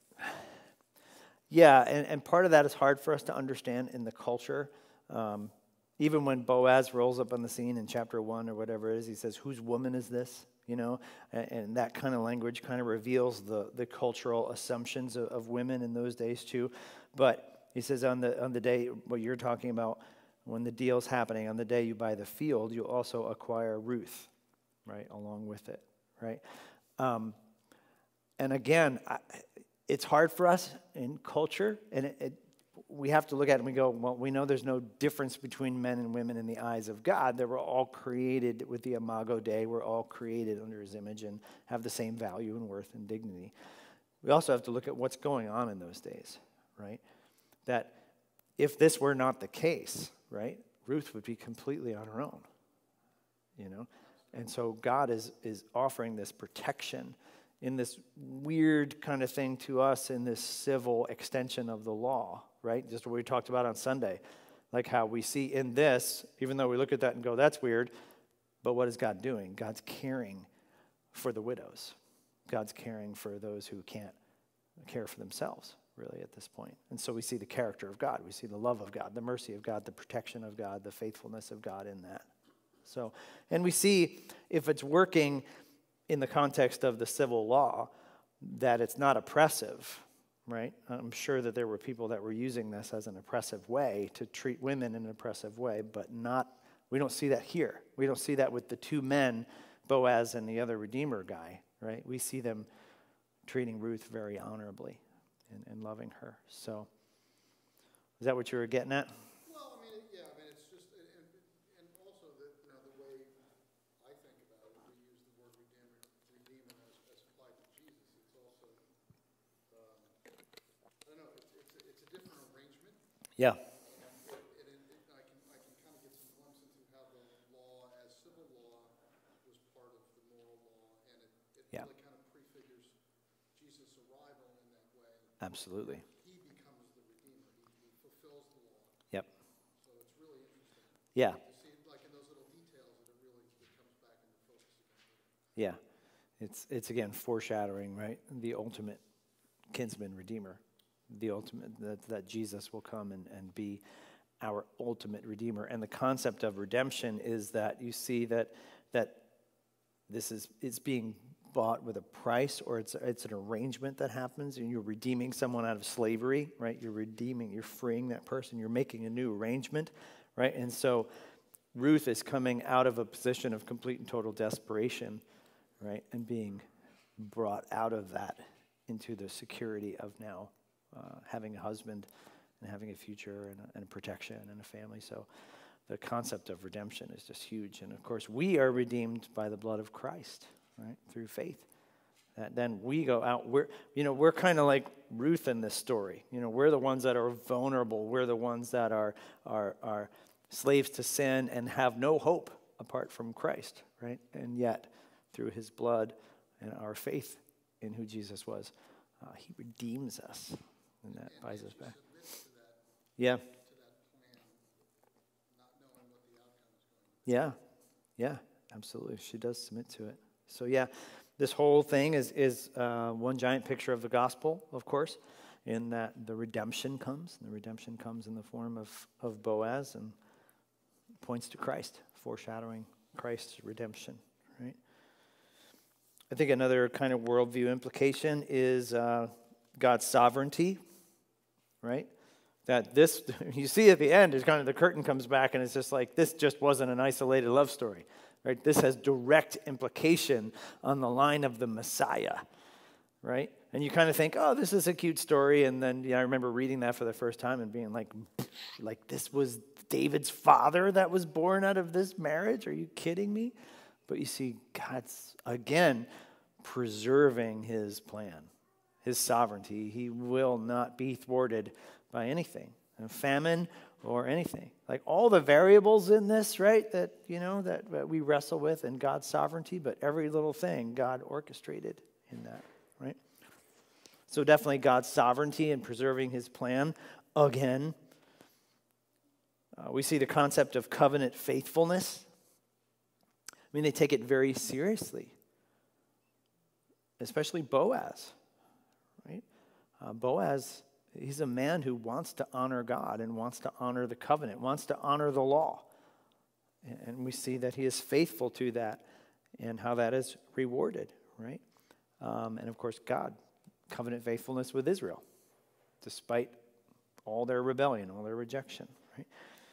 yeah, and, and part of that is hard for us to understand in the culture. Um, even when Boaz rolls up on the scene in chapter one or whatever it is, he says, whose woman is this? You know, and, and that kind of language kind of reveals the, the cultural assumptions of, of women in those days too. But he says on the on the day, what you're talking about, when the deal's happening, on the day you buy the field, you also acquire Ruth, right, along with it, right? Um, and again, I, it's hard for us in culture, and it, it, we have to look at it and we go, well, we know there's no difference between men and women in the eyes of God. They were all created with the Imago Dei. We're all created under his image and have the same value and worth and dignity. We also have to look at what's going on in those days, right? That if this were not the case, right, Ruth would be completely on her own, you know? And so God is is offering this protection in this weird kind of thing to us in this civil extension of the law, right? Just what we talked about on Sunday. Like how we see in this, even though we look at that and go, that's weird, but what is God doing? God's caring for the widows. God's caring for those who can't care for themselves, really, at this point. And so we see the character of God. We see the love of God, the mercy of God, the protection of God, the faithfulness of God in that. So, and we see if it's working in the context of the civil law, that it's not oppressive, right? I'm sure that there were people that were using this as an oppressive way to treat women in an oppressive way, but not, we don't see that here. We don't see that with the two men, Boaz and the other Redeemer guy, right? We see them treating Ruth very honorably and, and loving her. So, is that what you were getting at? Well, I mean, yeah, I mean, it's just, and, and and also the, you know, the way I think about it, we use the word redeemer, redeemer as, as applied to Jesus. It's also, um, I don't know, it's, it's, a, it's a different arrangement. Yeah. And, it, it, it, I can, I can kind of get some glimpse into how the law, as civil law, was part of the moral law, and it, it Yeah. really kind of prefigures Jesus' arrival in that way. Absolutely. He becomes the redeemer. He, he fulfills the law. Yep. So it's really interesting. Yeah. You see, like in those little details, that it really it comes back into focus again. Yeah. It's, it's again, foreshadowing, right? The ultimate kinsman redeemer. The ultimate, that, that Jesus will come and, and be our ultimate redeemer. And the concept of redemption is that you see that that this is it's being bought with a price, or it's it's an arrangement that happens, and you're redeeming someone out of slavery, right? You're redeeming, you're freeing that person, you're making a new arrangement, right? And so Ruth is coming out of a position of complete and total desperation, right? And being brought out of that into the security of now uh, having a husband and having a future and a, and a protection and a family. So the concept of redemption is just huge. And of course, we are redeemed by the blood of Christ, right? Through faith. That then we go out, we're, you know, we're kind of like Ruth in this story. You know, we're the ones that are vulnerable. We're the ones that are, are, are slaves to sin and have no hope apart from Christ, right? And yet, through his blood and our faith in who Jesus was, uh, he redeems us, and that And, buys and us she back. submits to that, Yeah, to that plan, not knowing what the outcome is going to be. yeah, yeah, absolutely. She does submit to it. So yeah, this whole thing is is uh, one giant picture of the gospel, of course. in that the redemption comes. And the redemption comes in the form of, of Boaz and points to Christ, foreshadowing Christ's redemption, right? I think another kind of worldview implication is uh, God's sovereignty, right? That this, you see at the end, is kind of the curtain comes back and it's just like, this just wasn't an isolated love story, right? This has direct implication on the line of the Messiah, right? And you kind of think, oh, this is a cute story. And then yeah, I remember reading that for the first time and being like, like this was David's father that was born out of this marriage? Are you kidding me? But you see, God's, again, preserving his plan, his sovereignty. He will not be thwarted by anything, a famine or anything. Like all the variables in this, right, that, you know, that, that we wrestle with in God's sovereignty, but every little thing God orchestrated in that, right? So definitely God's sovereignty in preserving his plan. Again, uh, we see the concept of covenant faithfulness. I mean, they take it very seriously, especially Boaz, right? Uh, Boaz, he's a man who wants to honor God and wants to honor the covenant, wants to honor the law. And we see that he is faithful to that and how that is rewarded, right? Um, and of course, God, covenant faithfulness with Israel, despite all their rebellion, all their rejection, right?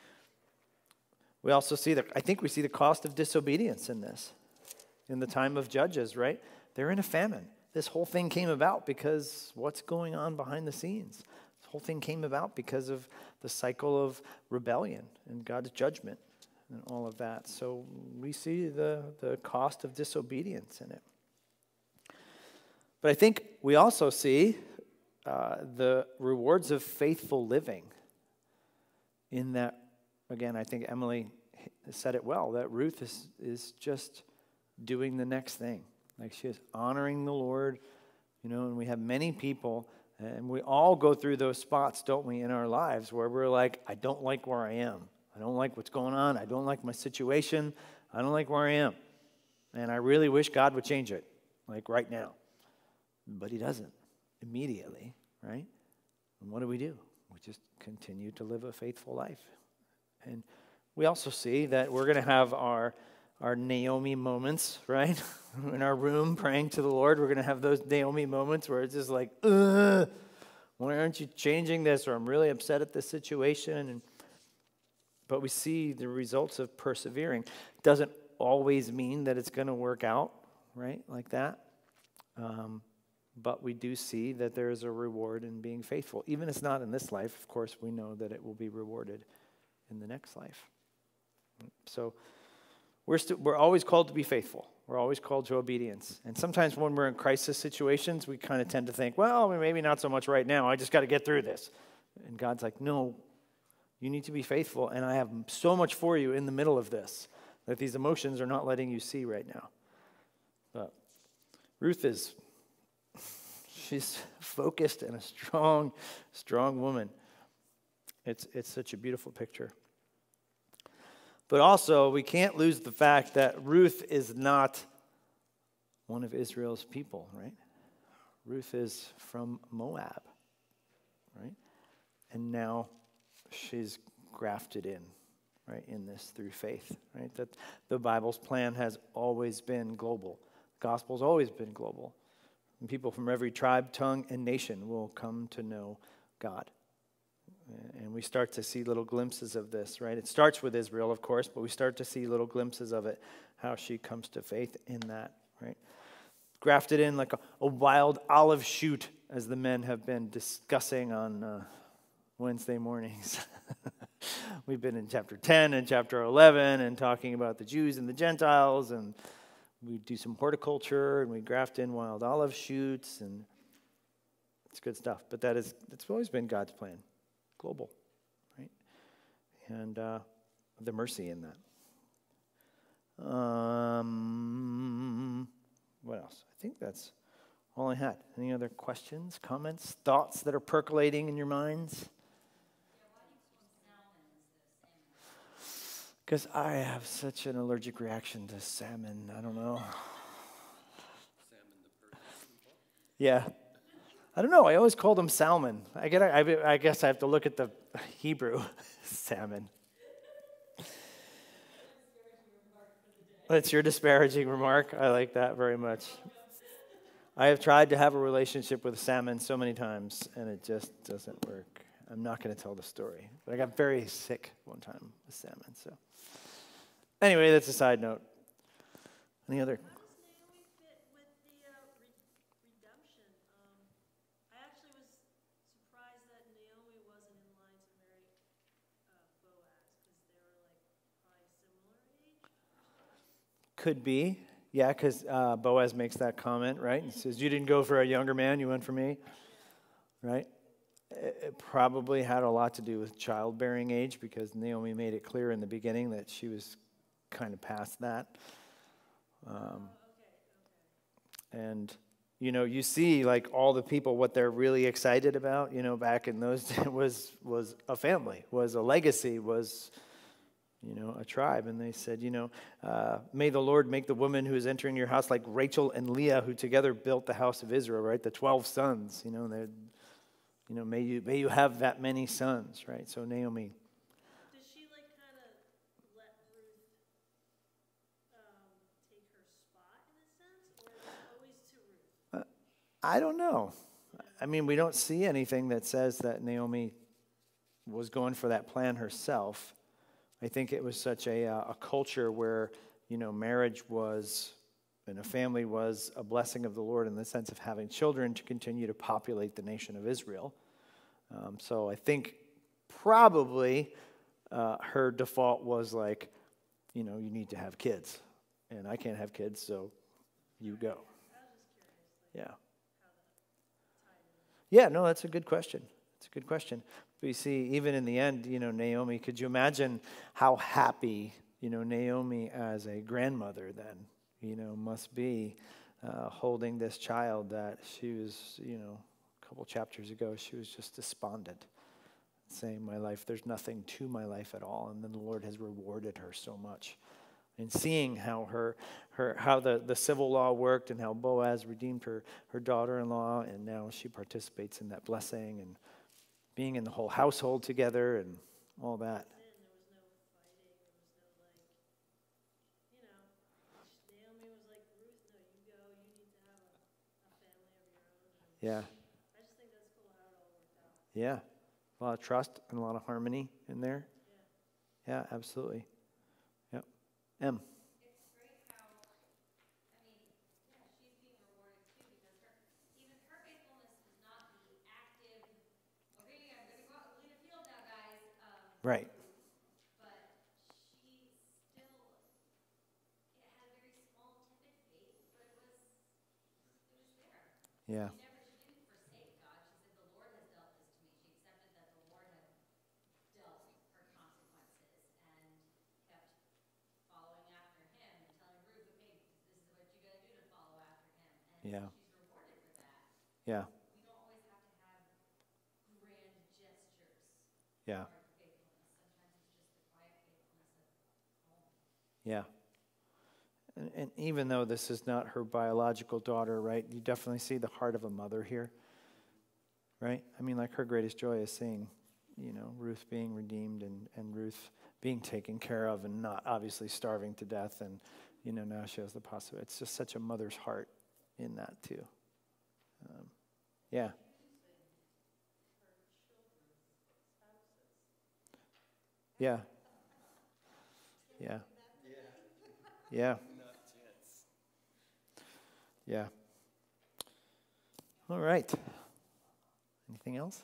We also see that, I think we see the cost of disobedience in this. In the time of Judges, right? They're in a famine. This whole thing came about because what's going on behind the scenes? This whole thing came about because of the cycle of rebellion and God's judgment and all of that. So we see the, the cost of disobedience in it. But I think we also see uh, the rewards of faithful living in that, again, I think Emily said it well, that Ruth is, is just doing the next thing. Like she is honoring the Lord, you know, and we have many people, and we all go through those spots, don't we, in our lives where we're like, I don't like where I am. I don't like what's going on. I don't like my situation. I don't like where I am. And I really wish God would change it, like right now. But he doesn't immediately, right? And what do we do? We just continue to live a faithful life. And we also see that we're going to have our our Naomi moments, right? In our room praying to the Lord, we're going to have those Naomi moments where it's just like, ugh, why aren't you changing this? Or I'm really upset at this situation. And but we see the results of persevering. Doesn't always mean that it's going to work out, right? Like that. Um, but we do see that there is a reward in being faithful. Even if it's not in this life, of course, we know that it will be rewarded in the next life. So we're st- we're always called to be faithful. We're always called to obedience. And sometimes when we're in crisis situations, we kind of tend to think, well, maybe not so much right now. I just got to get through this. And God's like, no, you need to be faithful. And I have so much for you in the middle of this that these emotions are not letting you see right now. But Ruth is, she's focused and a strong, strong woman. It's it's such a beautiful picture. But also, we can't lose the fact that Ruth is not one of Israel's people, right? Ruth is from Moab, right? And now she's grafted in, right, in this through faith, right? That the Bible's plan has always been global. The gospel's always been global. And people from every tribe, tongue, and nation will come to know God. And we start to see little glimpses of this, right? It starts with Israel, of course, but we start to see little glimpses of it, how she comes to faith in that, right? Grafted in like a, a wild olive shoot, as the men have been discussing on uh, Wednesday mornings. We've been in chapter ten and chapter eleven and talking about the Jews and the Gentiles, and we do some horticulture, and we graft in wild olive shoots, and it's good stuff. But that is, it's always been God's plan. Global, right? And uh, the mercy in that. Um, what else? I think that's all I had. Any other questions, comments, thoughts that are percolating in your minds? Because I have such an allergic reaction to salmon. I don't know. Salmon the person. Yeah. I don't know. I always called him Salmon. I, get, I, I guess I have to look at the Hebrew. Salmon. That's your disparaging remark. I like that very much. I have tried to have a relationship with salmon so many times, and it just doesn't work. I'm not going to tell the story. But I got very sick one time with salmon. So, anyway, that's a side note. Any other? How does Naomi fit with the uh, re- redemption? Um, I actually was surprised that Naomi wasn't in line to marry uh, Boaz because they were like probably similar age. Could be. Yeah, because uh, Boaz makes that comment, right? He says, you didn't go for a younger man, you went for me, right? It, it probably had a lot to do with childbearing age because Naomi made it clear in the beginning that she was kind of past that. Um, and, you know, you see, like, all the people, what they're really excited about, you know, back in those days was, was a family, was a legacy, was... you know, a tribe. And they said, you know, uh, may the Lord make the woman who is entering your house like Rachel and Leah, who together built the house of Israel, right? The twelve sons, you know, they're, you know, may you, may you have that many sons, right? So Naomi. Does she like kind of let Ruth um, take her spot in a sense, or is it always to Ruth? I don't know. I mean, we don't see anything that says that Naomi was going for that plan herself. I think it was such a, uh, a culture where, you know, marriage was, and a family was a blessing of the Lord in the sense of having children to continue to populate the nation of Israel. Um, so I think probably uh, her default was like, you know, you need to have kids. And I can't have kids, so you go. Yeah. Yeah, no, that's a good question. It's a good question. But you see, even in the end, you know, Naomi, could you imagine how happy, you know, Naomi as a grandmother then, you know, must be uh, holding this child that she was, you know, a couple chapters ago, she was just despondent, saying, my life, there's nothing to my life at all. And then the Lord has rewarded her so much. And seeing how her, her how the, the civil law worked and how Boaz redeemed her, her daughter-in-law, and now she participates in that blessing and being in the whole household together and all that. There was no fighting. There was no like, you know, Naomi was like, Ruth, no, you go. You need to have a, a family of your own. And Yeah, I just think that's cool how it all worked out. yeah. A lot of trust and a lot of harmony in there. Yeah. Yeah, absolutely. Yep. M. It's great how, I mean, yeah, she's being rewarded too because her, even her faithfulness was not the active, okay, I'm gonna go out and lead a field now, guys. Um, Right. but she still, it had a very small, timid faith, but it was, it was there. Yeah. She never, she didn't forsake God. She said, the Lord has dealt this to me. She accepted that the Lord had dealt her consequences and kept following after him and telling Ruth, okay, this is what you got to do to follow after him. And Yeah. she's rewarded for that. Yeah. We don't always have to have grand gestures Yeah. for our faithfulness. Sometimes it's just the quiet faithfulness of home. Yeah. And, and even though this is not her biological daughter, right, you definitely see the heart of a mother here, right? I mean, like her greatest joy is seeing, you know, Ruth being redeemed and, and Ruth being taken care of and not obviously starving to death. And, you know, now she has the possibility. It's just such a mother's heart in that too. Um, yeah. Yeah. Yeah. Yeah. Not a chance. Yeah. All right. Anything else?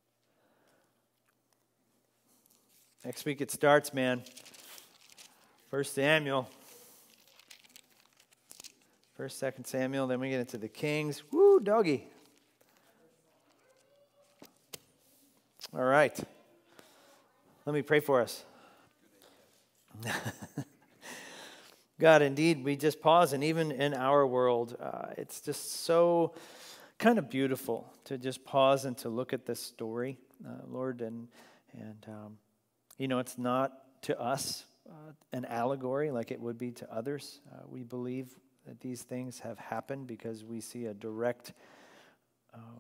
Next week it starts, man. First Samuel. First, Second Samuel. Then we get into the Kings. Woo, doggy. All right. Let me pray for us. God, indeed, we just pause, and even in our world, uh, it's just so kind of beautiful to just pause and to look at this story, uh, Lord, and and um, you know, it's not to us uh, an allegory like it would be to others. Uh, we believe that these things have happened because we see a direct um,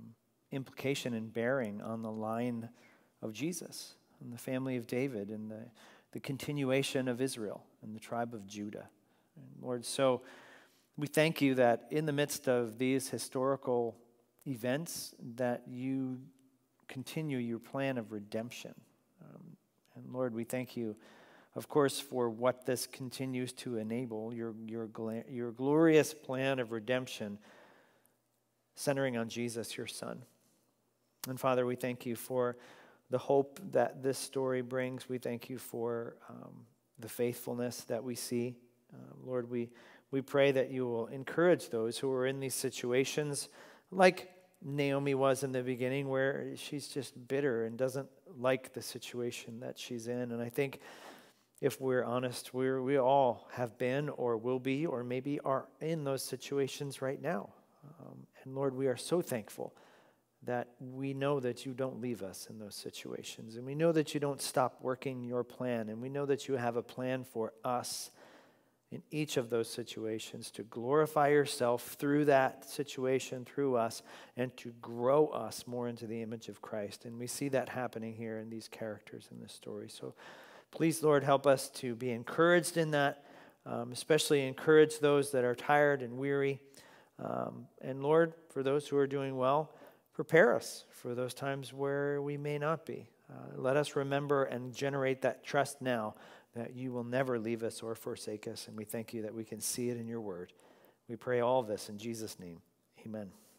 implication and bearing on the line of Jesus and the family of David and the, the continuation of Israel and the tribe of Judah. And Lord, so we thank you that in the midst of these historical events that you continue your plan of redemption. Um, and Lord, we thank you, of course, for what this continues to enable, your, your, gla- your glorious plan of redemption centering on Jesus, your Son. And Father, we thank you for the hope that this story brings. We thank you for um, the faithfulness that we see. Uh, Lord, we, we pray that you will encourage those who are in these situations, like Naomi was in the beginning, where she's just bitter and doesn't like the situation that she's in. And I think if we're honest, we're, we all have been or will be or maybe are in those situations right now. Um, and Lord, we are so thankful that we know that you don't leave us in those situations. And we know that you don't stop working your plan. And we know that you have a plan for us in each of those situations to glorify yourself through that situation, through us, and to grow us more into the image of Christ. And we see that happening here in these characters in this story. So please, Lord, help us to be encouraged in that, um, especially encourage those that are tired and weary. Um, and Lord, for those who are doing well, prepare us for those times where we may not be. Uh, let us remember and generate that trust now that you will never leave us or forsake us. And we thank you that we can see it in your word. We pray all this in Jesus' name. Amen.